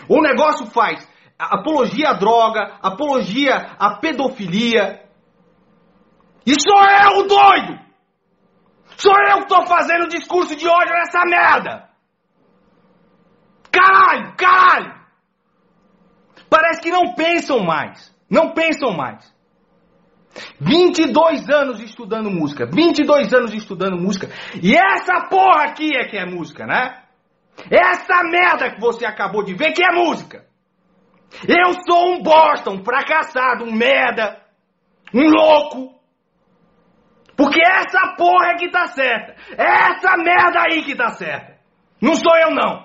O negócio faz apologia à droga, apologia à pedofilia. E sou eu o doido! Sou eu que tô fazendo discurso de ódio nessa merda! Caralho, caralho! Parece que não pensam mais. Não pensam mais. 22 anos estudando música. 22 anos estudando música. E essa porra aqui é que é música, né? Essa merda que você acabou de ver que é música. Eu sou um bosta, um fracassado, um merda, um louco. Porque essa porra é que tá certa. Essa merda aí que tá certa. Não sou eu não.